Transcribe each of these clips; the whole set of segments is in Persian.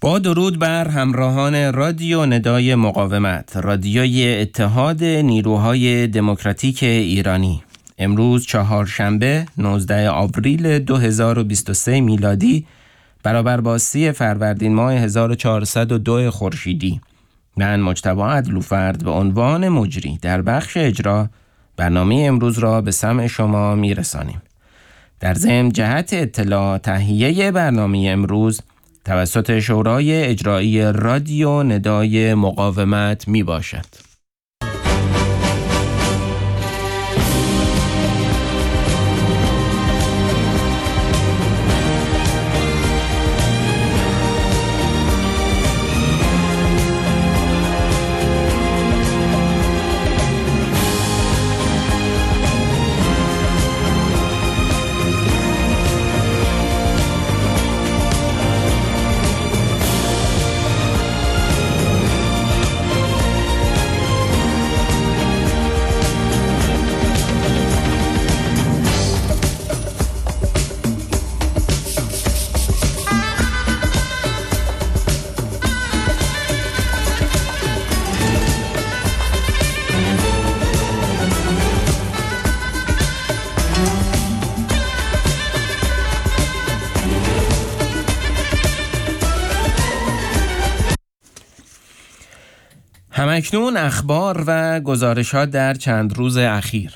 با درود بر همراهان رادیو ندای مقاومت، رادیوی اتحاد نیروهای دموکراتیک ایرانی. امروز چهارشنبه 19 آوریل 2023 میلادی برابر با 30 فروردین ماه 1402 خورشیدی. من مجتبی عدلوفرد به عنوان مجری در بخش اجرا برنامه امروز را به سمع شما میرسانیم. در ضمن جهت اطلاع تهیه برنامه امروز توسط شورای اجرایی رادیو ندای مقاومت می باشد. همکنون اخبار و گزارشات در چند روز اخیر.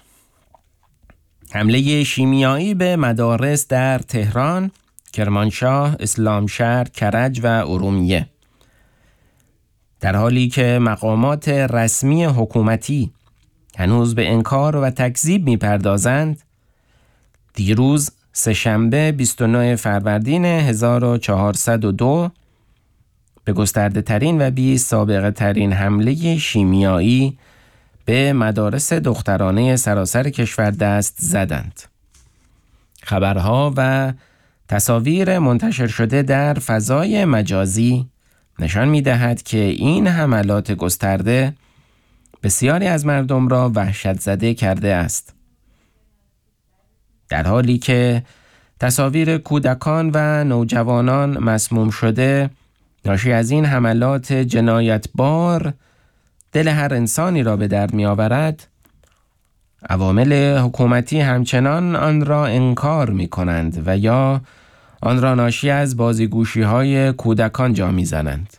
حمله شیمیایی به مدارس در تهران، کرمانشاه، اسلامشهر، کرج و ارومیه. در حالی که مقامات رسمی حکومتی هنوز به انکار و تکذیب می‌پردازند، دیروز سه‌شنبه 29 فروردین 1402 به گسترده ترین و بی سابقه ترین حمله شیمیایی به مدارس دخترانه سراسر کشور دست زدند. خبرها و تصاویر منتشر شده در فضای مجازی نشان می‌دهد که این حملات گسترده بسیاری از مردم را وحشت زده کرده است. در حالی که تصاویر کودکان و نوجوانان مسموم شده ناشی از این حملات جنایتبار دل هر انسانی را به درد می آورد، عوامل حکومتی همچنان آن را انکار می کنند و یا آن را ناشی از بازیگوشی های کودکان جا می زنند.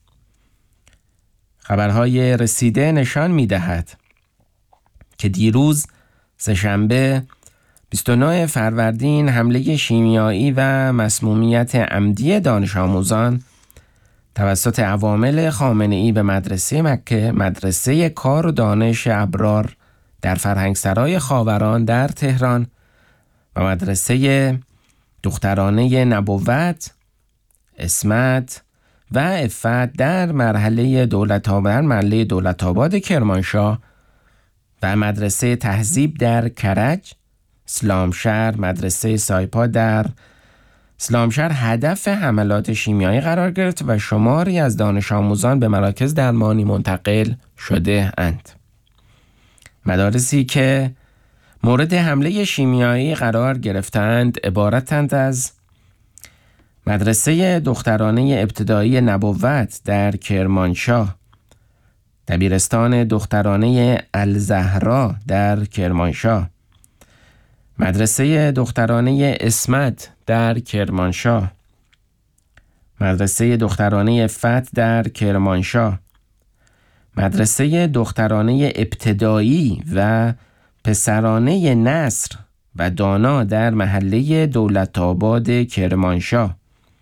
خبرهای رسیده نشان می دهد که دیروز سه‌شنبه 29 فروردین حمله شیمیایی و مسمومیت عمدی دانش آموزان توسط عوامل خامنه‌ای به مدرسه مکه، مدرسه کار و دانش ابرار در فرهنگسرای خاوران در تهران و مدرسه دخترانه نبوت، عصمت و عفت در محله دولت‌آباد کرمانشاه و مدرسه تهذیب در کرج، اسلامشهر، مدرسه سایپا در اسلامشهر هدف حملات شیمیایی قرار گرفت و شماری از دانش آموزان به مراکز درمانی منتقل شده اند. مدارسی که مورد حمله شیمیایی قرار گرفتند عبارتند از مدرسه دخترانه ابتدایی نبوت در کرمانشاه، دبیرستان دخترانه الزهرا در کرمانشاه، مدرسه دخترانه عصمت در کرمانشاه، مدرسه دخترانه عفت در کرمانشاه، مدرسه دخترانه ابتدایی و پسرانه نصر و دانا در محله دولت‌آباد کرمانشاه،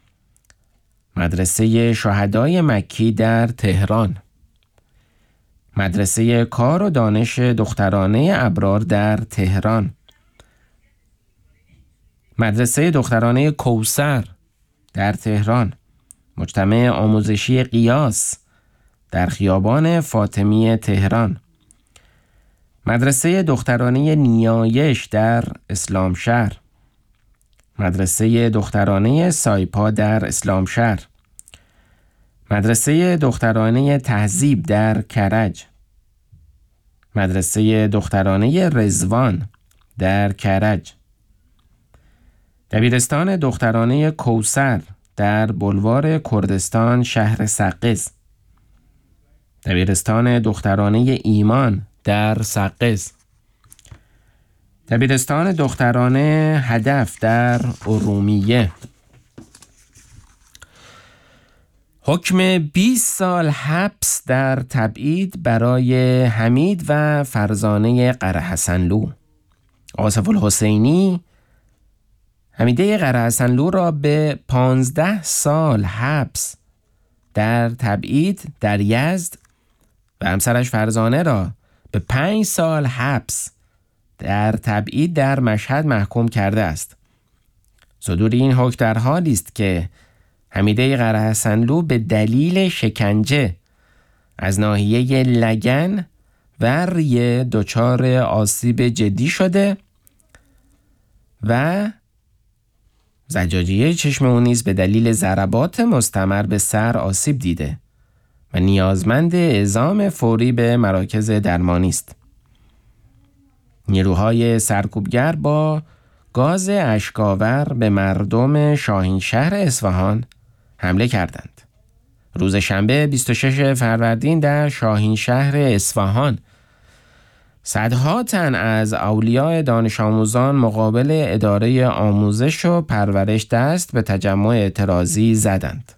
مدرسه شهدای مکی در تهران، مدرسه کار و دانش دخترانه ابرار در تهران، مدرسه دخترانه کوثر در تهران، مجتمع آموزشی قیاس در خیابان فاطمی تهران، مدرسه دخترانه نیایش در اسلامشهر، مدرسه دخترانه سایپا در اسلامشهر، مدرسه دخترانه تهذیب در کرج، مدرسه دخترانه رضوان در کرج، دبیرستان دخترانه کوثر در بلوار کردستان شهر سقز، دبیرستان دخترانه ایمان در سقز، دبیرستان دخترانه هدف در ارومیه. حکم 20 سال حبس در تبعید برای حمید و فرزانه قرهحسنلو. آصف الحسینی حمیده قرهحسنلو را به 15 سال حبس در تبعید در یزد و همسرش فرزانه را به 5 سال حبس در تبعید در مشهد محکوم کرده است. صدور این حکم در حالی است که حمیده قرهحسنلو به دلیل شکنجه از ناحیه لگن و ریه دچار آسیب جدی شده و زجاجیه چشم او نیز به دلیل ضربات مستمر به سر آسیب دیده و نیازمند اعزام فوری به مراکز درمانی است. نیروهای سرکوبگر با گاز اشک‌آور به مردم شاهینشهر اصفهان حمله کردند. روز شنبه 26 فروردین در شاهینشهر اصفهان صدها تن از اولیاء دانش آموزان مقابل اداره آموزش و پرورش دست به تجمع اعتراضی زدند.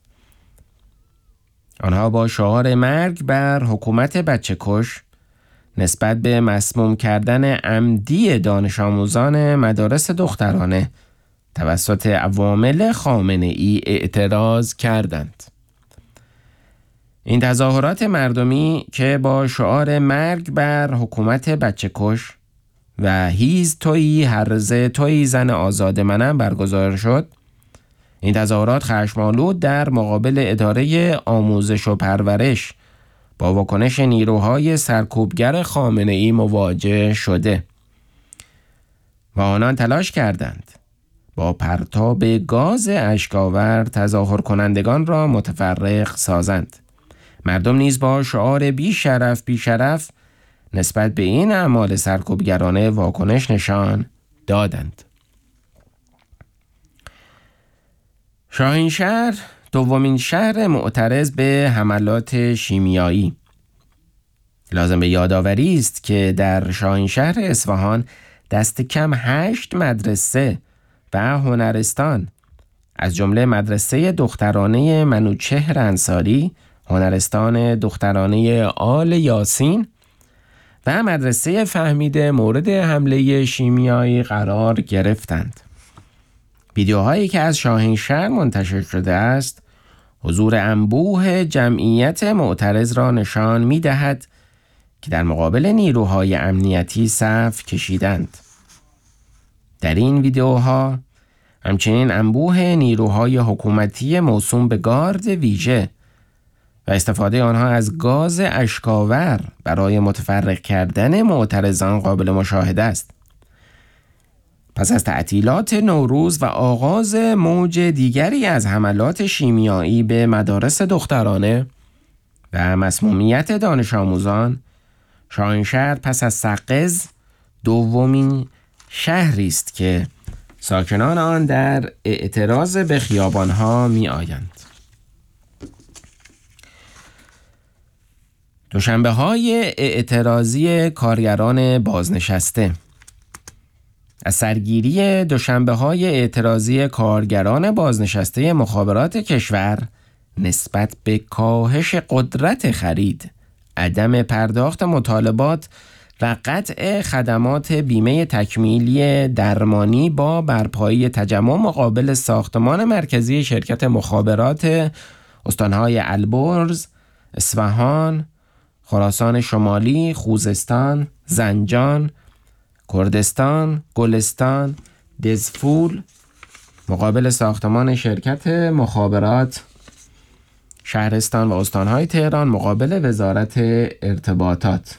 آنها با شعار مرگ بر حکومت بچه‌کش نسبت به مسموم کردن عمدی دانش آموزان مدارس دخترانه توسط عوامل خامنه‌ای اعتراض کردند. این تظاهرات مردمی که با شعار مرگ بر حکومت بچه‌کش و هیز تویی هرزه تویی زن آزاد منم برگزار شد، این تظاهرات خشم‌آلود در مقابل اداره آموزش و پرورش با واکنش نیروهای سرکوبگر خامنه‌ای مواجه شده و آنان تلاش کردند با پرتاب گاز اشک‌آور تظاهر کنندگان را متفرق سازند. مردم نیز با شعار بی شرف نسبت به این اعمال سرکوبگرانه واکنش نشان دادند. شاهینشهر دومین شهر معترض به حملات شیمیایی. لازم به یادآوری است که در شاهینشهر اصفهان دست کم 8 مدرسه و هنرستان از جمله مدرسه دخترانه منوچهر انصاری، هنرستان دخترانه آل یاسین و مدرسه فهمیده مورد حمله شیمیایی قرار گرفتند. ویدیوهایی که از شاهینشهر منتشر شده است حضور انبوه جمعیت معترض را نشان می دهد که در مقابل نیروهای امنیتی صف کشیدند. در این ویدیوها همچنین انبوه نیروهای حکومتی موسوم به گارد ویژه و استفاده آنها از گاز اشک‌آور برای متفرق کردن معترضان قابل مشاهده است. پس از تعطیلات نوروز و آغاز موج دیگری از حملات شیمیایی به مدارس دخترانه و مسمومیت دانش آموزان، شاهینشهر پس از سقز دومین شهری است که ساکنان آن در اعتراض به خیابانها می آیند. دوشنبه‌های اعتراضی کارگران بازنشسته. از سرگیری دوشنبه‌های اعتراضی کارگران بازنشسته مخابرات کشور نسبت به کاهش قدرت خرید، عدم پرداخت مطالبات و قطع خدمات بیمه تکمیلی درمانی با برپایی تجمع مقابل ساختمان مرکزی شرکت مخابرات استانهای البرز، اصفهان، خراسان شمالی، خوزستان، زنجان، کردستان، گلستان، دزفول مقابل ساختمان شرکت مخابرات شهرستان و استانهای تهران مقابل وزارت ارتباطات.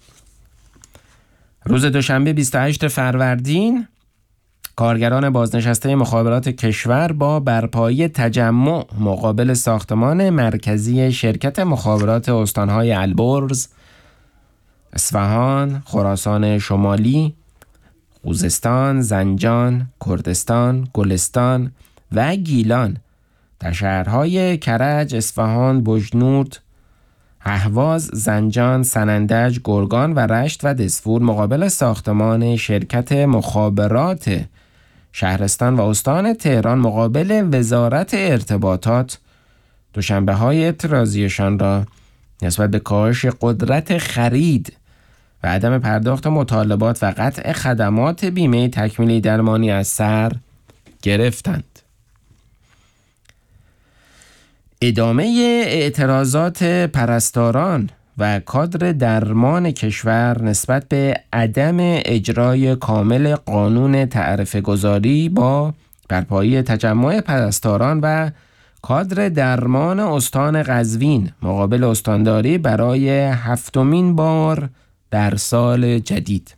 روز دوشنبه 28 فروردین کارگران بازنشسته مخابرات کشور با برپایی تجمع مقابل ساختمان مرکزی شرکت مخابرات استانهای البرز، اصفهان، خراسان شمالی، خوزستان، زنجان، کردستان، گلستان و گیلان در شهرهای کرج، اصفهان، بجنورد، اهواز، زنجان، سنندج، گرگان و رشت و دسفور مقابل ساختمان شرکت مخابرات شهرستان و استان تهران مقابل وزارت ارتباطات دوشنبه‌های اعتراضیشان را نسبت به کاهش قدرت خرید و عدم پرداخت مطالبات و قطع خدمات بیمه تکمیلی درمانی از سر گرفتند. ادامه اعتراضات پرستاران و کادر درمان کشور نسبت به عدم اجرای کامل قانون تعرفه گذاری با برپایی تجمع پرستاران و کادر درمان استان قزوین مقابل استانداری برای 7مین بار در سال جدید.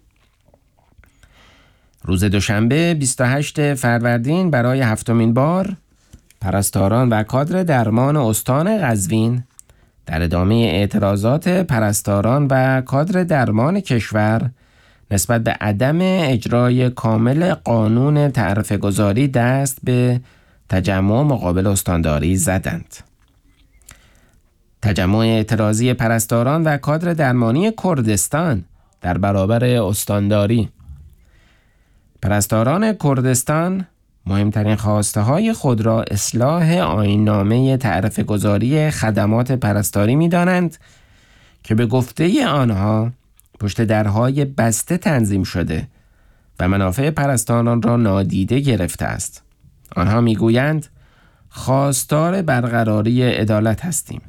روز دوشنبه 28 فروردین برای 7مین بار پرستاران و کادر درمان استان قزوین در ادامه اعتراضات پرستاران و کادر درمان کشور نسبت به عدم اجرای کامل قانون تعرفه گذاری دست به تجمع مقابل استانداری زدند. تجمع اعتراضی پرستاران و کادر درمانی کردستان در برابر استانداری. پرستاران کردستان مهمترین خواسته های خود را اصلاح آیین‌نامه تعرفه گذاری خدمات پرستاری می دانند که به گفته آنها پشت درهای بسته تنظیم شده و منافع پرستاران را نادیده گرفته است. آنها می گویند خواستار برقراری عدالت هستیم.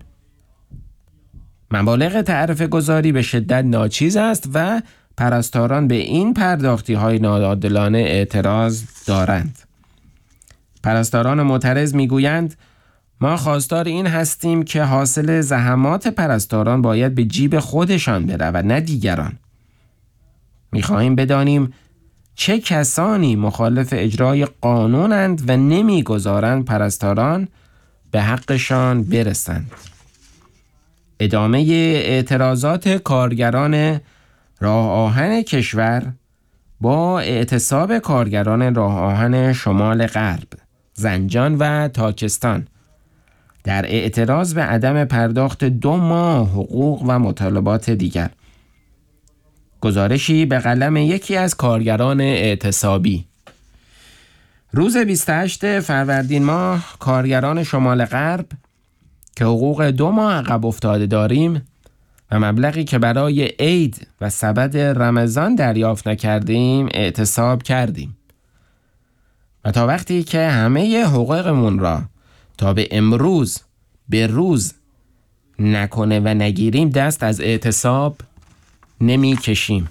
مبالغ تعرفه گذاری به شدت ناچیز است و پرستاران به این پرداختی های ناعادلانه اعتراض دارند. پرستاران معترض میگویند ما خواستار این هستیم که حاصل زحمات پرستاران باید به جیب خودشان برود نه دیگران. میخواهیم بدانیم چه کسانی مخالف اجرای قانونند و نمیگذارند پرستاران به حقشان برسند. ادامه اعتراضات کارگران راه آهن کشور با اعتصاب کارگران راه آهن شمال غرب، زنجان و تاکستان در اعتراض به عدم پرداخت 2 ماه حقوق و مطالبات دیگر. گزارشی به قلم یکی از کارگران اعتصابی. روز 28 فروردین ماه کارگران شمال غرب که حقوق 2 ماه عقب افتاده داریم و مبلغی که برای عید و سبد رمضان دریافت نکردیم اعتصاب کردیم و تا وقتی که همه حقوقمون را تا به امروز به روز نکنه و نگیریم دست از اعتصاب نمی کشیم.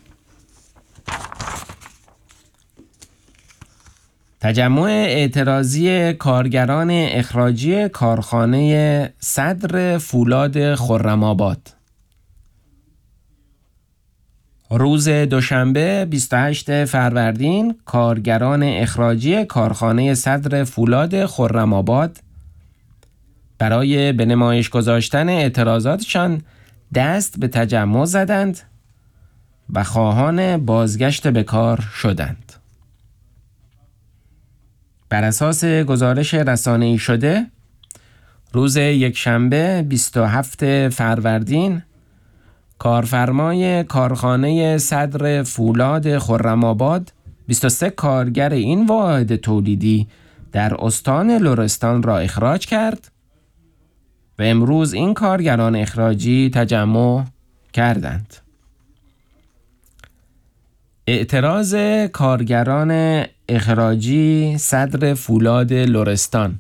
تجمع اعتراضی کارگران اخراجی کارخانه صدر فولاد خرم‌آباد. روز دوشنبه 28 فروردین کارگران اخراجی کارخانه صدر فولاد خرم‌آباد برای به نمایش گذاشتن اعتراضاتشان دست به تجمع زدند و خواهان بازگشت به کار شدند. بر اساس گزارش رسانه‌ای شده روز یکشنبه 27 فروردین کارفرمای کارخانه صدر فولاد خرم‌آباد 23 کارگر این واحد تولیدی در استان لرستان را اخراج کرد و امروز این کارگران اخراجی تجمع کردند. اعتراض کارگران اخراجی صدر فولاد لرستان.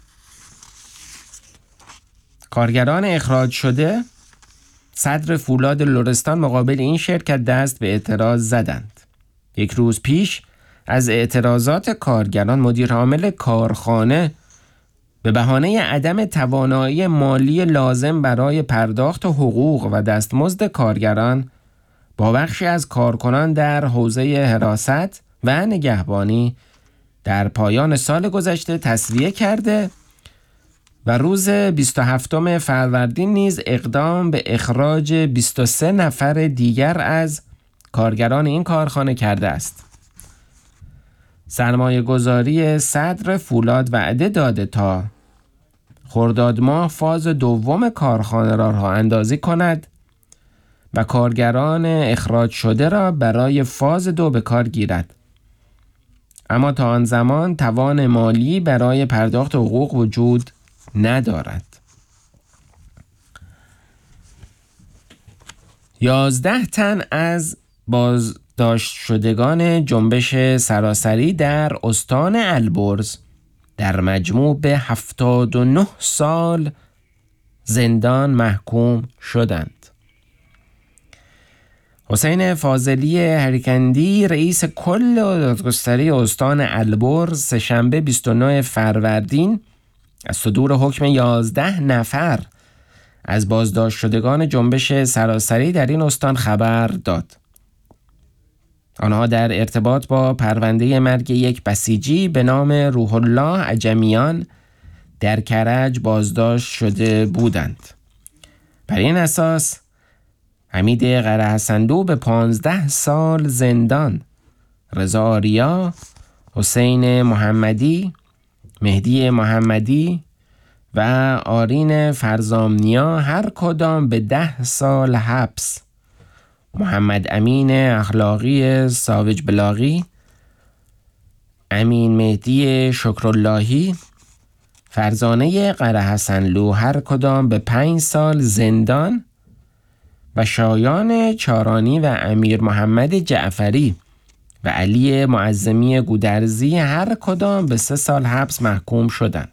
کارگران اخراج شده صدر فولاد لرستان مقابل این شرکت دست به اعتراض زدند. یک روز پیش از اعتراضات کارگران مدیر عامل کارخانه به بهانه عدم توانایی مالی لازم برای پرداخت حقوق و دستمزد کارگران با بخشی از کارکنان در حوزه حراست و نگهبانی در پایان سال گذشته تسویه کرده و روز 27 فروردین نیز اقدام به اخراج 23 نفر دیگر از کارگران این کارخانه کرده است. سرمایه گذاری صدر فولاد وعده داده تا خرداد ماه فاز دوم کارخانه را راه اندازی کند و کارگران اخراج شده را برای فاز 2 به کار گیرد. اما تا آن زمان توان مالی برای پرداخت حقوق وجود ندارد. 11 تن از بازداشت شدگان جنبش سراسری در استان البرز در مجموع به 79 سال زندان محکوم شدند. حسین فاضلی هریکندی رئیس کل دادگستری استان البرز سه‌شنبه 29 فروردین از صدور حکم 11 نفر از بازداشت شدگان جنبش سراسری در این استان خبر داد. آنها در ارتباط با پرونده مرگ یک بسیجی به نام روح الله عجمیان در کرج بازداشت شده بودند. بر این اساس حمید قره‌حسنلو به 15 سال زندان، رضا آریا، حسین محمدی، مهدی محمدی و آرین فرزامنیا هر کدام به 10 سال حبس، محمد امین اخلاقی ساوج بلاغی، امین مهدی شکراللهی، فرزانه قره‌حسنلو هر کدام به 5 سال زندان و شایان چارانی و امیر محمد جعفری و علی معظمی گودرزی هر کدام به 3 سال حبس محکوم شدند.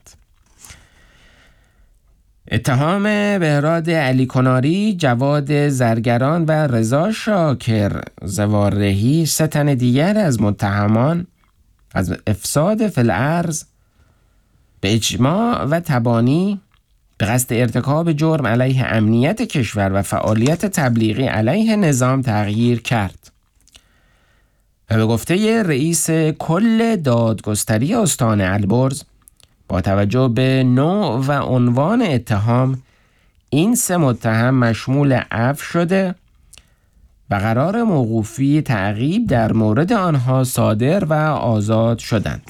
اتهام بهراد علی کناری، جواد زرگران و رضا شاکر زوارهی 3 تن دیگر از متهمان از افساد فی الارض به اجماع و تبانی به قصد ارتکاب جرم علیه امنیت کشور و فعالیت تبلیغی علیه نظام تغییر کرد و به گفته رئیس کل دادگستری استان البرز با توجه به نوع و عنوان اتهام این 3 متهم مشمول عفو شده و قرار موقوفی تعقیب در مورد آنها صادر و آزاد شدند.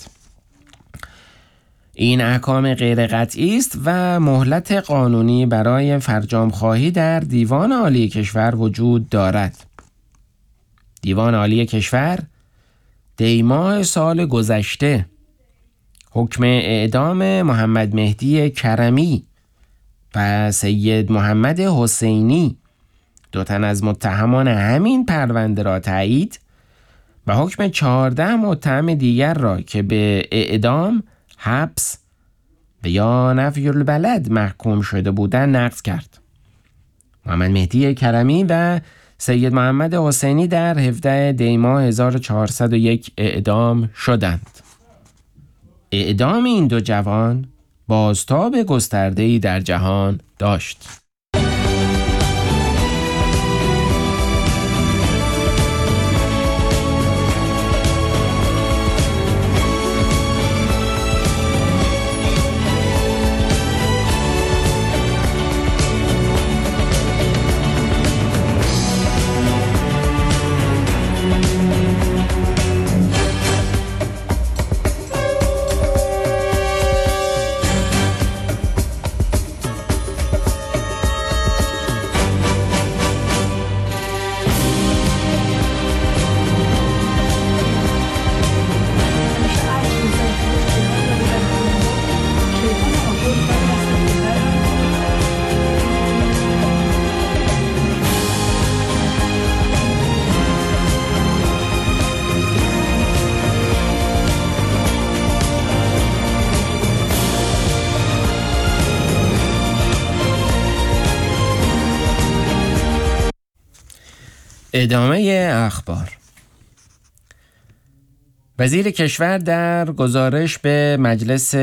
این احکام غیر قطعی است و مهلت قانونی برای فرجام خواهی در دیوان عالی کشور وجود دارد. دیوان عالی کشور دی ماه سال گذشته حکم اعدام محمد مهدی کرمی و سید محمد حسینی 2 تن از متهمان همین پرونده را تایید و حکم 14 متهم دیگر را که به اعدام، حبس و یا نفی البلد محکوم شده بودند نقض کرد. محمد مهدی کرمی و سید محمد حسینی در 17 دی ماه 1401 اعدام شدند. اعدام این 2 جوان بازتاب گسترده‌ای در جهان داشت. ادامه اخبار. وزیر کشور در گزارش به مجلس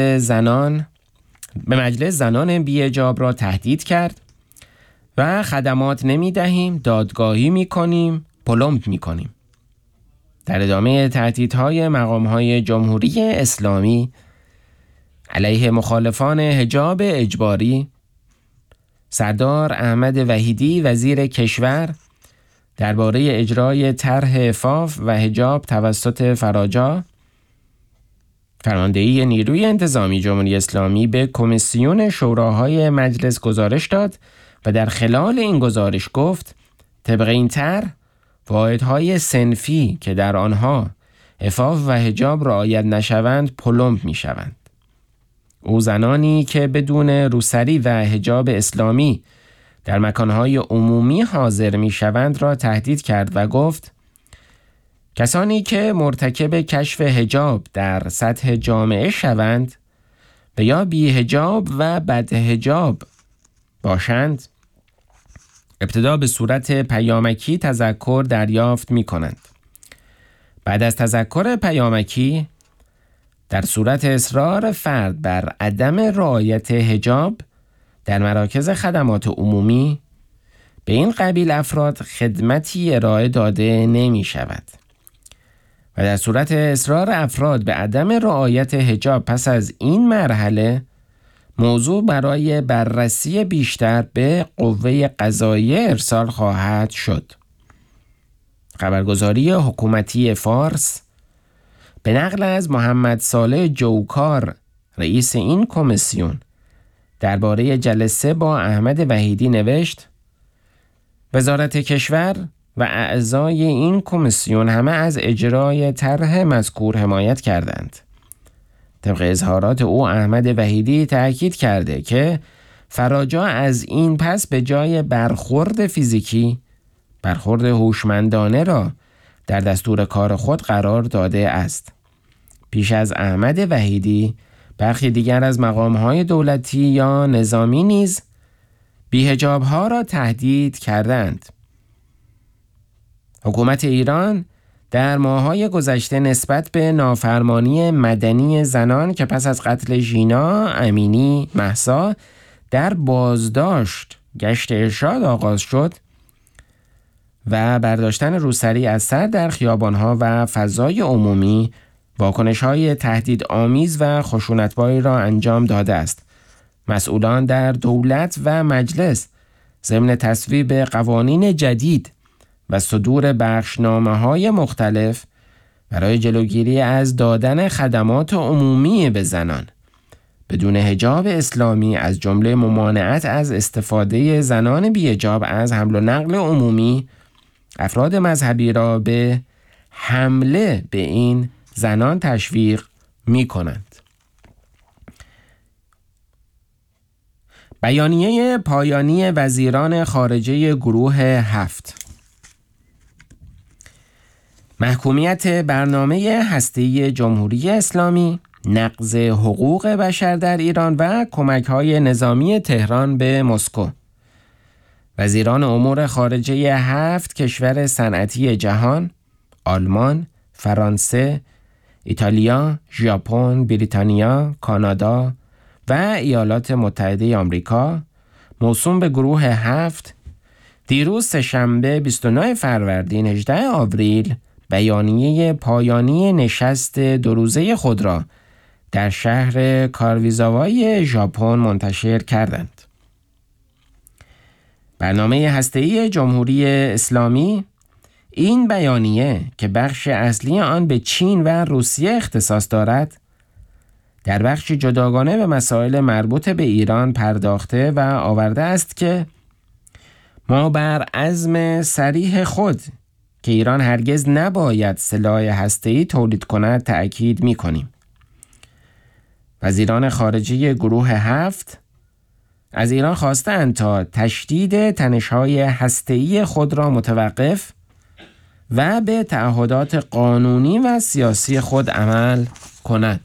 زنان بی‌حجاب را تهدید کرد و خدمات نمی‌دهیم، دادگاهی می‌کنیم، پلمپ می‌کنیم. در ادامه تهدیدهای مقام‌های جمهوری اسلامی علیه مخالفان حجاب اجباری، سردار احمد وحیدی وزیر کشور درباره اجرای طرح عفاف و حجاب توسط فراجا فرماندهی نیروی انتظامی جمهوری اسلامی به کمیسیون شوراهای مجلس گزارش داد و در خلال این گزارش گفت طبق این طرح واحدهای صنفی که در آنها عفاف و حجاب رعایت نشوند پلمب می شوند. او زنانی که بدون روسری و حجاب اسلامی در مکانهای عمومی حاضر می شوند را تهدید کرد و گفت کسانی که مرتکب کشف حجاب در سطح جامعه شوند و یا بی حجاب و بد حجاب باشند ابتدا به صورت پیامکی تذکر دریافت می کنند. بعد از تذکر پیامکی در صورت اصرار فرد بر عدم رعایت حجاب در مراکز خدمات عمومی به این قبیل افراد خدمتی ارائه داده نمی شود و در صورت اصرار افراد به عدم رعایت حجاب پس از این مرحله موضوع برای بررسی بیشتر به قوه قضاییه ارسال خواهد شد. خبرگزاری حکومتی فارس به نقل از محمد صالح جوکار رئیس این کمیسیون درباره جلسه با احمد وحیدی نوشت وزارت کشور و اعضای این کمیسیون همه از اجرای طرح مذکور حمایت کردند. طبق اظهارات او احمد وحیدی تأکید کرده که فراجا از این پس به جای برخورد فیزیکی برخورد هوشمندانه را در دستور کار خود قرار داده است. پیش از احمد وحیدی برخی دیگر از مقام‌های دولتی یا نظامی نیز بی‌حجاب‌ها را تهدید کردند. حکومت ایران در ماه‌های گذشته نسبت به نافرمانی مدنی زنان که پس از قتل ژینا امینی مهسا در بازداشت گشت ارشاد آغاز شد و برداشتن روسری از سر در خیابان‌ها و فضای عمومی واکنش‌های تهدیدآمیز و خشونتباری را انجام داده است. مسئولان در دولت و مجلس ضمن تصویب قوانین جدید و صدور بخشنامه‌های مختلف برای جلوگیری از دادن خدمات عمومی به زنان بدون حجاب اسلامی از جمله ممانعت از استفاده زنان بی‌حجاب از حمل و نقل عمومی افراد مذهبی را به حمله به این زنان تشویق می کنند. بیانیه پایانی وزیران خارجه گروه 7. محکومیت برنامه هسته‌ای جمهوری اسلامی، نقض حقوق بشر در ایران و کمک‌های نظامی تهران به مسکو. وزیران امور خارجه 7 کشور صنعتی جهان، آلمان، فرانسه، ایتالیا، ژاپن، بریتانیا، کانادا و ایالات متحده آمریکا موسوم به گروه 7 دیروز سه‌شنبه 29 فروردین 18 آوریل بیانیه پایانی نشست دو روزه خود را در شهر کارویزاوای ژاپن منتشر کردند. برنامه هسته‌ای جمهوری اسلامی این بیانیه که بخش اصلی آن به چین و روسیه اختصاص دارد در بخشی جداگانه به مسائل مربوط به ایران پرداخته و آورده است که ما بر عزم صریح خود که ایران هرگز نباید سلاح هسته‌ای تولید کند تأکید می‌کنیم. وزیران خارجه گروه 7 از ایران خواستند تا تشدید تنش‌های هسته‌ای خود را متوقف و به تعهدات قانونی و سیاسی خود عمل کند.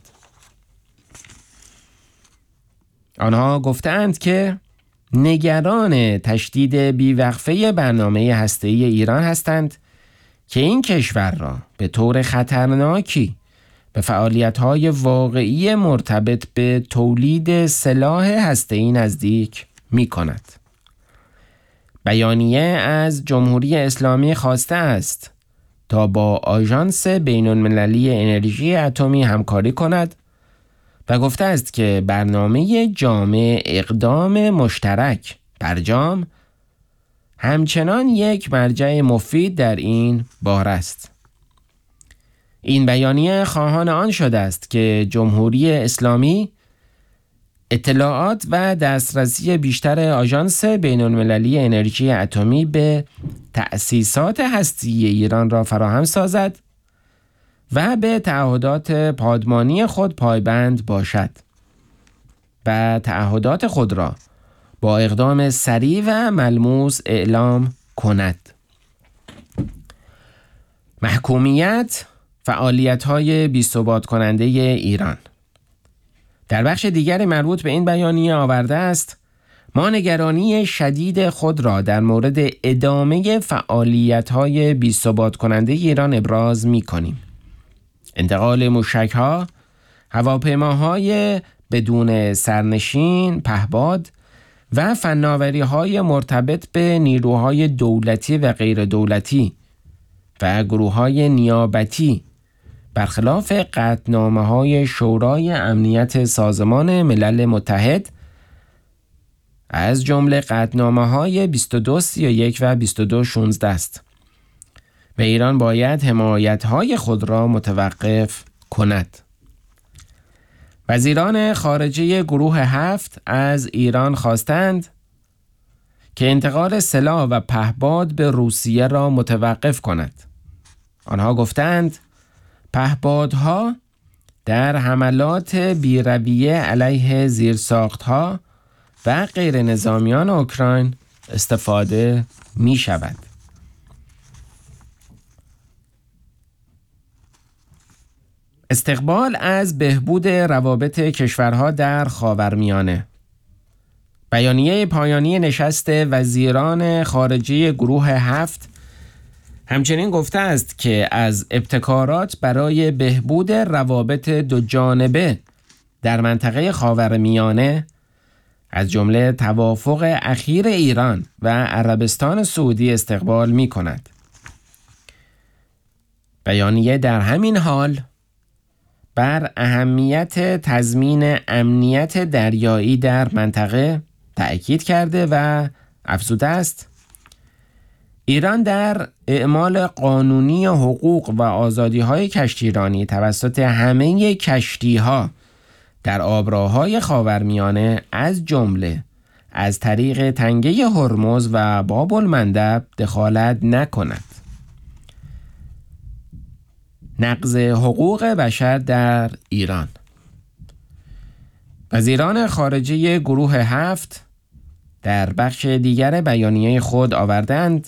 آنها گفتند که نگران تشدید بیوقفه برنامه هسته‌ای ایران هستند که این کشور را به طور خطرناکی به فعالیت‌های واقعی مرتبط به تولید سلاح هسته‌ای نزدیک می‌کند. بیانیه از جمهوری اسلامی خواسته است تا با آژانس بین‌المللی انرژی اتمی همکاری کند و گفته است که برنامه جامع اقدام مشترک برجام همچنان یک مرجع مفید در این باره است. این بیانیه خواهان آن شده است که جمهوری اسلامی اطلاعات و دسترسی بیشتر آژانس بین‌المللی انرژی اتمی به تأسیسات هستی ایران را فراهم سازد و به تعهدات پادمانی خود پایبند باشد و تعهدات خود را با اقدام سریع و ملموس اعلام کند. محکومیت فعالیت‌های بی‌ثبات کننده ایران. در بخش دیگری مربوط به این بیانیه آورده است: ما نگرانی شدید خود را در مورد ادامه فعالیت‌های بی‌ثبات کننده ایران ابراز می‌کنیم. انتقال موشک‌ها، هواپیماهای بدون سرنشین، پهپاد و فناوری‌های مرتبط به نیروهای دولتی و غیر دولتی و گروه‌های نیابتی برخلاف قطعنامه‌های شورای امنیت سازمان ملل متحد از جمله قطعنامه‌های 2231 و 2216 است و ایران باید حمایت‌های خود را متوقف کند. وزیران خارجه گروه 7 از ایران خواستند که انتقال سلاح و پهپاد به روسیه را متوقف کند. آنها گفتند پهپادها در حملات بی‌رویه علیه زیرساختها و غیر نظامیان اوکراین استفاده می شود. استقبال از بهبود روابط کشورها در خاورمیانه. بیانیه پایانی نشست وزیران خارجه گروه 7 همچنین گفته است که از ابتکارات برای بهبود روابط دو جانبه در منطقه خاورمیانه از جمله توافق اخیر ایران و عربستان سعودی استقبال می کند. بیانیه در همین حال بر اهمیت تضمین امنیت دریایی در منطقه تأکید کرده و افزوده است: ایران در اعمال قانونی حقوق و آزادی‌های کشتیرانی توسط همه کشتی‌ها در آبراهای خاورمیانه از جمله از طریق تنگه هرمز و باب المندب دخالت نکند. نقض حقوق بشر در ایران. وزیران خارجه گروه 7 در بخش دیگر بیانیه خود آوردند: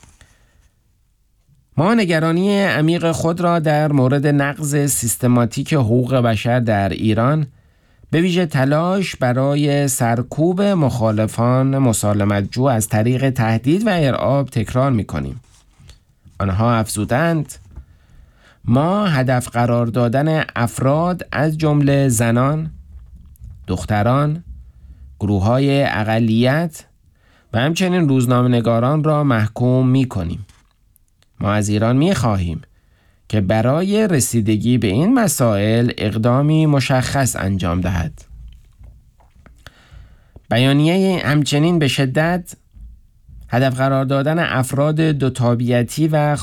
ما نگرانی عمیق خود را در مورد نقض سیستماتیک حقوق بشر در ایران به ویژه تلاش برای سرکوب مخالفان مسالمت‌جو از طریق تهدید و ارعاب تکرار می‌کنیم. آنها افزودند: ما هدف قرار دادن افراد از جمله زنان، دختران، گروه‌های اقلیت و همچنین روزنامه‌نگاران را محکوم می‌کنیم. ما از ایران می‌خواهیم که برای رسیدگی به این مسائل اقدامی مشخص انجام دهد. بیانیه همچنین به شدت هدف قرار دادن افراد دو تابعیتی و